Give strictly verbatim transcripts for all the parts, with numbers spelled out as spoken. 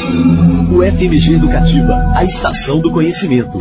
O F M G Educativa, a estação do conhecimento.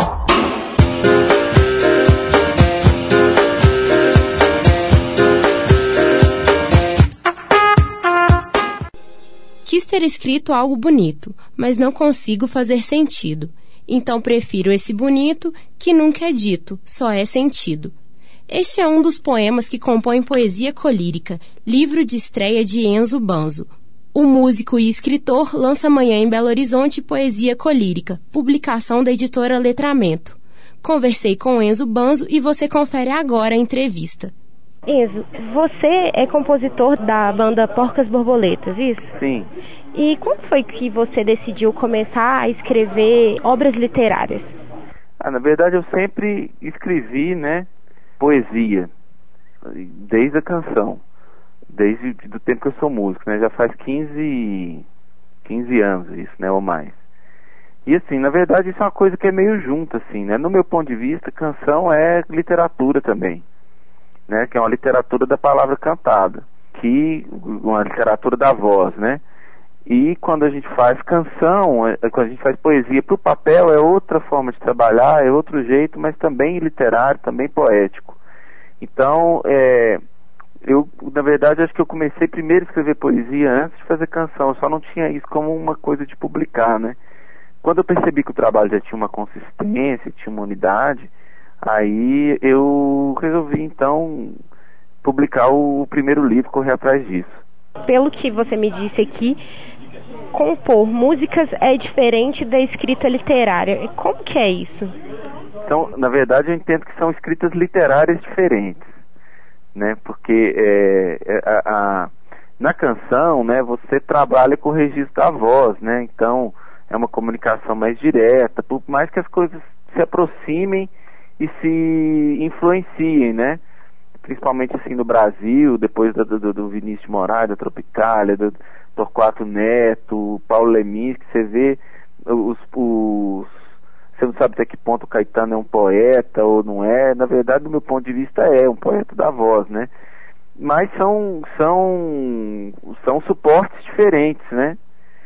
Quis ter escrito algo bonito, mas não consigo fazer sentido. Então prefiro esse bonito que nunca é dito, só é sentido. Este é um dos poemas que compõem Poesia Colírica, livro de estreia de Enzo Banzo. O músico e escritor lança amanhã em Belo Horizonte Poesia Colírica, publicação da editora Letramento. Conversei com Enzo Banzo e você confere agora a entrevista. Enzo, você é compositor da banda Porcas Borboletas, isso? Sim. E como foi que você decidiu começar a escrever obras literárias? Ah, na verdade eu sempre escrevi, né, poesia, desde a canção, desde o tempo que eu sou músico, né, já faz quinze, quinze anos isso, né, ou mais. E assim, na verdade isso é uma coisa que é meio junta, assim, né, no meu ponto de vista, canção é literatura também, né, que é uma literatura da palavra cantada, que, uma literatura da voz, né, e quando a gente faz canção, quando a gente faz poesia para o papel, é outra forma de trabalhar, é outro jeito, mas também literário, também poético. Então, é, eu, na verdade, acho que eu comecei primeiro a escrever poesia antes de fazer canção, eu só não tinha isso como uma coisa de publicar, né? Quando eu percebi que o trabalho já tinha uma consistência, tinha uma unidade, aí eu resolvi, então, publicar o primeiro livro, correr atrás disso. Pelo que você me disse aqui, compor músicas é diferente da escrita literária. Como que é isso? Então, na verdade, eu entendo que são escritas literárias diferentes, né? Porque é, a, a, na canção, né, você trabalha com o registro da voz, né? Então, é uma comunicação mais direta, por mais que as coisas se aproximem e se influenciem, né? Principalmente assim no Brasil, depois do, do, do Vinícius de Moraes, da Tropicália, do Torquato Neto, Paulo Leminski, que você vê os, os... Você não sabe até que ponto o Caetano é um poeta ou não é. Na verdade, do meu ponto de vista, é um poeta da voz, né? Mas são, são, são suportes diferentes, né?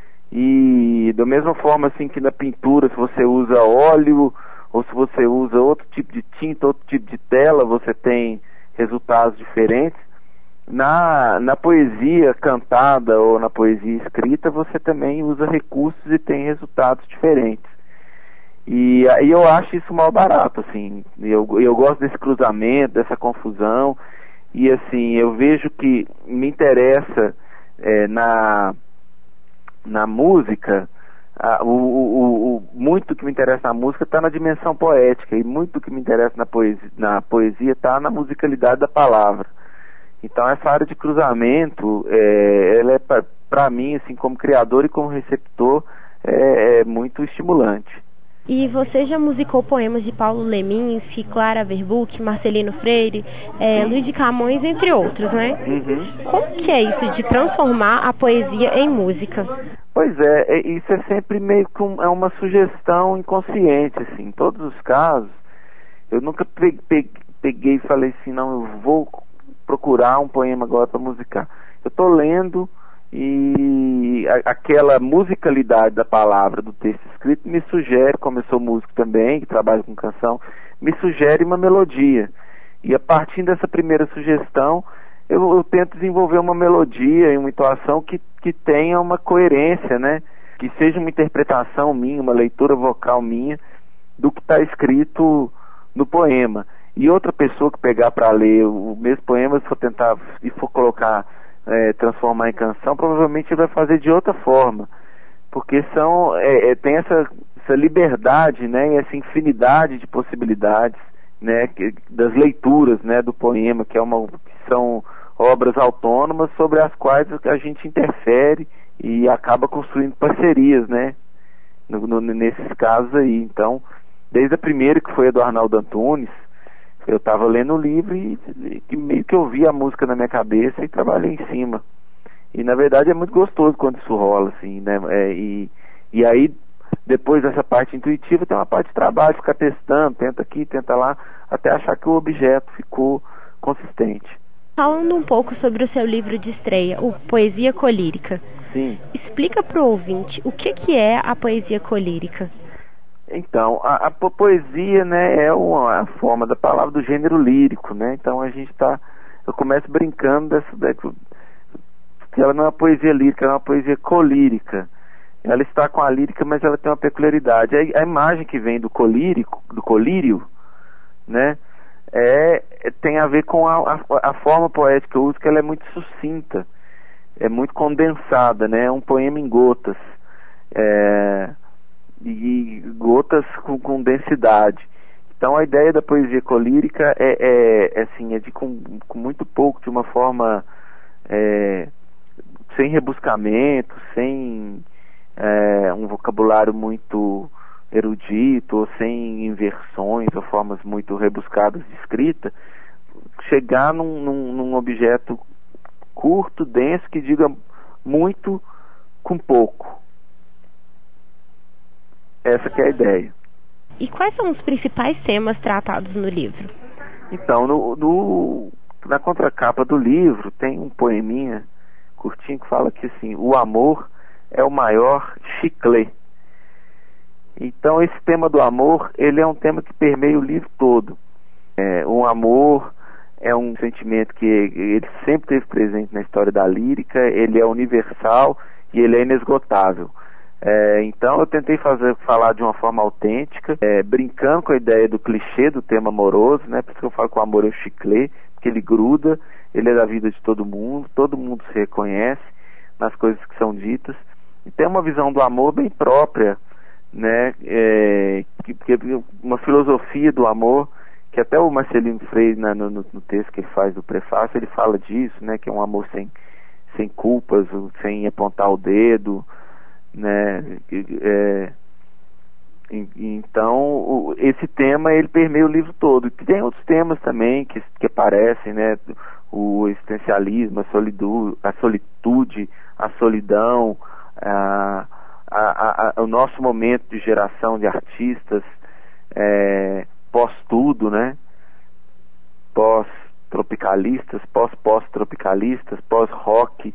E da mesma forma assim que na pintura, se você usa óleo ou se você usa outro tipo de tinta, outro tipo de tela, você tem resultados diferentes. Na, na poesia cantada ou na poesia escrita, você também usa recursos e tem resultados diferentes. E aí eu acho isso mal barato, assim. Eu, eu gosto desse cruzamento, dessa confusão. E assim, eu vejo que me interessa é, na, na música, a, o, o, o, muito que me interessa na música está na dimensão poética, e muito que me interessa na poesia na poesia está na musicalidade da palavra. Então essa área de cruzamento, é, ela é para mim, assim, como criador e como receptor, é, é muito estimulante. E você já musicou poemas de Paulo Leminski, Clara Verbuck, Marcelino Freire, é, Luiz de Camões, entre outros, né? Uhum. Como que é isso de transformar a poesia em música? Pois é, é isso é sempre meio que um, é uma sugestão inconsciente, assim. Em todos os casos, eu nunca peguei, peguei e falei assim, não, eu vou procurar um poema agora para musicar. Eu estou lendo e a, aquela musicalidade da palavra, do texto escrito, me sugere, como eu sou músico também, que trabalho com canção, me sugere uma melodia. E a partir dessa primeira sugestão, eu, eu tento desenvolver uma melodia e uma entoação que, que tenha uma coerência, né? Que seja uma interpretação minha, uma leitura vocal minha do que está escrito no poema. E outra pessoa que pegar para ler o mesmo poema, se for tentar e for colocar, é, transformar em canção, provavelmente ele vai fazer de outra forma, porque são, é, é, tem essa, essa liberdade, né, e essa infinidade de possibilidades, né, que, das leituras, né, do poema, que, é uma, que são obras autônomas sobre as quais a gente interfere e acaba construindo parcerias, né, no, no, nesses casos aí. Então, desde a primeira, que foi a do Arnaldo Antunes, eu estava lendo o livro e, e meio que ouvi a música na minha cabeça e trabalhei em cima. E na verdade é muito gostoso quando isso rola, assim, né? É, e, e aí, depois dessa parte intuitiva, tem uma parte de trabalho, ficar testando, tenta aqui, tenta lá, até achar que o objeto ficou consistente. Falando um pouco sobre o seu livro de estreia, o Poesia Colírica, Sim. Explica para o ouvinte o que, que é a poesia colírica. Então, a, a poesia, né, é uma a forma da palavra do gênero lírico, né? Então a gente está, eu começo brincando dessa, dessa, que ela não é uma poesia lírica, ela é uma poesia colírica. Ela está com a lírica, mas ela tem uma peculiaridade. A, a imagem que vem do colírico, do colírio, né, é, tem a ver com a, a, a forma poética que eu uso, que ela é muito sucinta, é muito condensada, né? É um poema em gotas. É, e gotas com, com densidade. Então a ideia da poesia colírica é, é, é assim, é de com, com muito pouco, de uma forma é, sem rebuscamento, sem é, um vocabulário muito erudito, ou sem inversões ou formas muito rebuscadas de escrita, chegar num, num, num objeto curto, denso, que diga muito com pouco. Essa que é a ideia. E quais são os principais temas tratados no livro? Então, no, no, na contracapa do livro tem um poeminha curtinho que fala que assim, o amor é o maior chiclê. Então esse tema do amor, ele é um tema que permeia o livro todo. É, o amor é um sentimento que ele sempre esteve presente na história da lírica, ele é universal e ele é inesgotável. É, então eu tentei fazer, falar de uma forma autêntica, é, brincando com a ideia do clichê do tema amoroso, né? Por isso que eu falo que o amor é o chiclê, porque ele gruda, ele é da vida de todo mundo, todo mundo se reconhece nas coisas que são ditas, e tem uma visão do amor bem própria, né? É, que, que uma filosofia do amor, que até o Marcelino Freire, né, no, no texto que ele faz do prefácio, ele fala disso, né? Que é um amor sem, sem culpas, sem apontar o dedo, né? É, então o, esse tema ele permeia o livro todo. Tem outros temas também que, que aparecem, né? O existencialismo, a, solidu, a solitude, a solidão, a, a, a, o nosso momento de geração de artistas, é, pós tudo, né? Pós tropicalistas, pós pós tropicalistas, pós rock,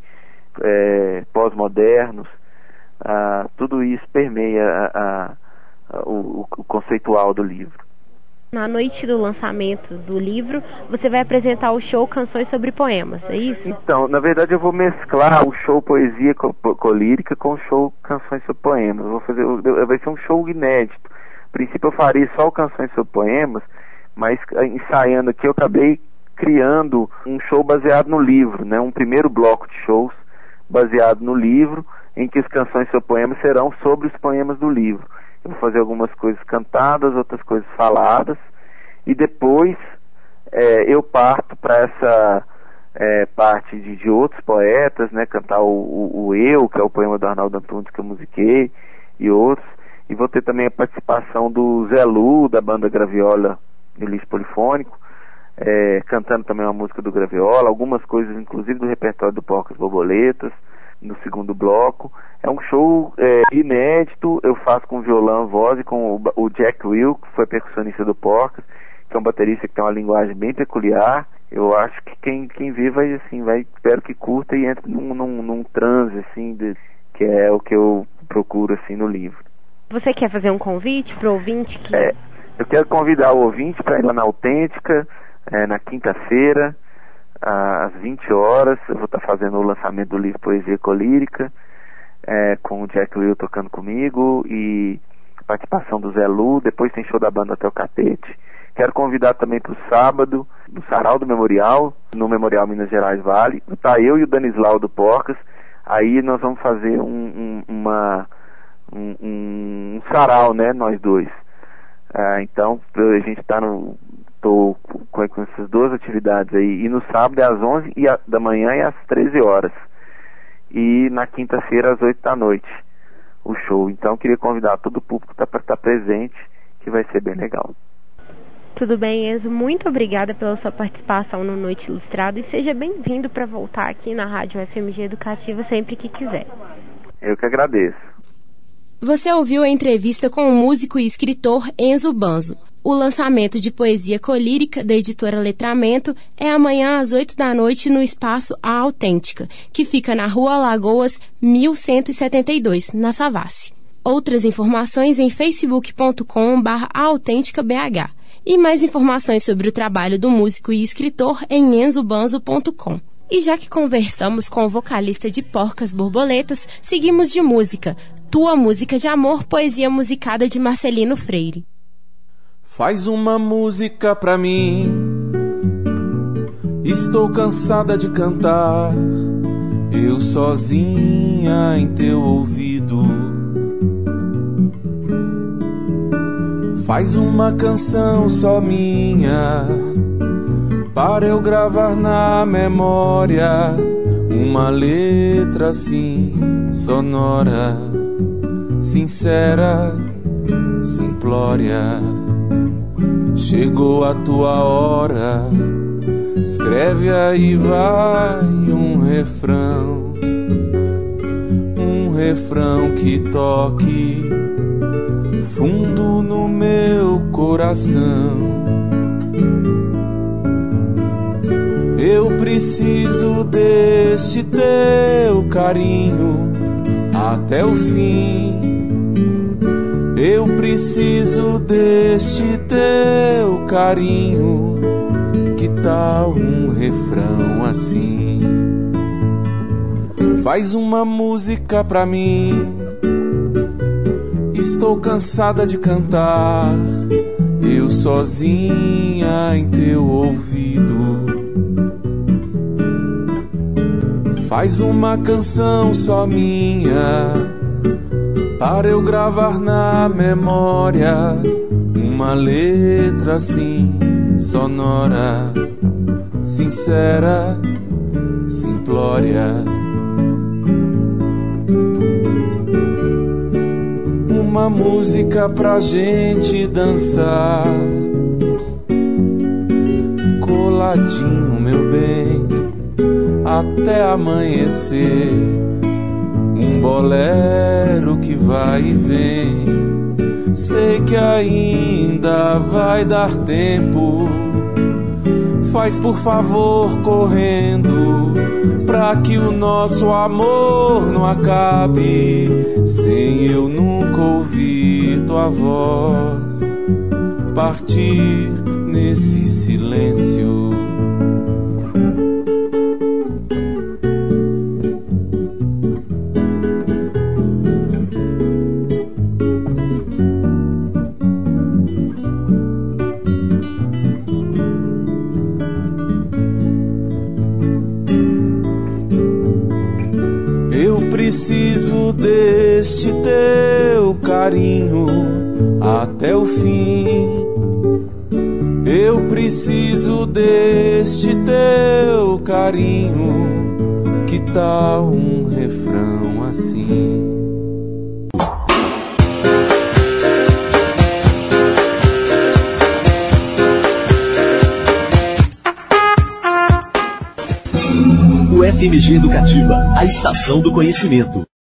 é, pós modernos. Ah, tudo isso permeia a, a, o, o conceitual do livro. Na noite do lançamento do livro, você vai apresentar o show Canções sobre Poemas, é isso? Então, na verdade eu vou mesclar o show Poesia Colírica com o show Canções sobre Poemas. Eu vou fazer, vai ser um show inédito. A princípio eu faria só o Canções sobre Poemas, mas ensaiando aqui eu acabei criando um show baseado no livro, né? Um primeiro bloco de shows baseado no livro, em que as canções sobre poemas serão sobre os poemas do livro. Eu vou fazer algumas coisas cantadas, outras coisas faladas, e depois é, eu parto para essa é, parte de, de outros poetas, né, cantar o, o, o Eu, que é o poema do Arnaldo Antunes que eu musiquei, e outros, e vou ter também a participação do Zé Lu, da banda Graviola Elixir Polifônico, é, cantando também uma música do Graviola, algumas coisas inclusive do repertório do Porcas Borboletas, no segundo bloco. É um show é, inédito, eu faço com violão, voz e com o, o Jack Will, que foi percussionista do Porcas, que é um baterista que tem uma linguagem bem peculiar. Eu acho que quem, quem vê vai, assim, vai, espero que curta e entre num, num, num transe, assim, de, que é o que eu procuro, assim, no livro. Você quer fazer um convite para o ouvinte? Que... É, eu quero convidar o ouvinte para ir lá na Autêntica, é, na quinta-feira, às vinte horas, eu vou estar fazendo o lançamento do livro Poesia Colírica, é, com o Jack Will tocando comigo e participação do Zé Lu. Depois tem show da banda Até o Catete. Quero convidar também para o sábado, no Sarau do Memorial, no Memorial Minas Gerais Vale. Tá eu e o Danislau do Porcas. Aí nós vamos fazer um, um, uma, um, um sarau, né, nós dois. Ah, então a gente está no... Estou com, com essas duas atividades aí. E no sábado é às onze da manhã e às treze horas. E na quinta-feira às oito da noite o show. Então queria convidar todo o público para estar presente, que vai ser bem legal. Tudo bem, Enzo. Muito obrigada pela sua participação no Noite Ilustrada e seja bem-vindo para voltar aqui na Rádio F M G Educativa sempre que quiser. Eu que agradeço. Você ouviu a entrevista com o músico e escritor Enzo Banzo. O lançamento de poesia colírica da editora Letramento é amanhã às oito da noite no espaço A Autêntica, que fica na Rua Lagoas mil cento e setenta e dois, na Savassi. Outras informações em facebook ponto com barra autêntica b h e mais informações sobre o trabalho do músico e escritor em enzo banzo ponto com. E já que conversamos com o vocalista de Porcas Borboletas, seguimos de música. Tua Música de Amor, poesia musicada de Marcelino Freire. Faz uma música pra mim, estou cansada de cantar, eu sozinha em teu ouvido. Faz uma canção só minha, para eu gravar na memória, uma letra assim, sonora, sincera, simplória. Chegou a tua hora, escreve aí vai um refrão, um refrão que toque fundo no meu coração. Eu preciso deste teu carinho até o fim. Eu preciso deste teu carinho. Que tal um refrão assim? Faz uma música pra mim, estou cansada de cantar, eu sozinha em teu ouvido. Faz uma canção só minha, para eu gravar na memória, uma letra assim, sonora, sincera, simplória. Uma música pra gente dançar, coladinho, meu bem, até amanhecer. Um bolero que vai e vem, sei que ainda vai dar tempo. Faz por favor correndo, pra que o nosso amor não acabe, sem eu nunca ouvir tua voz partir nesse silêncio. Preciso deste teu carinho até o fim. Eu preciso deste teu carinho. Que tal um refrão assim? U F M G Educativa, a estação do conhecimento.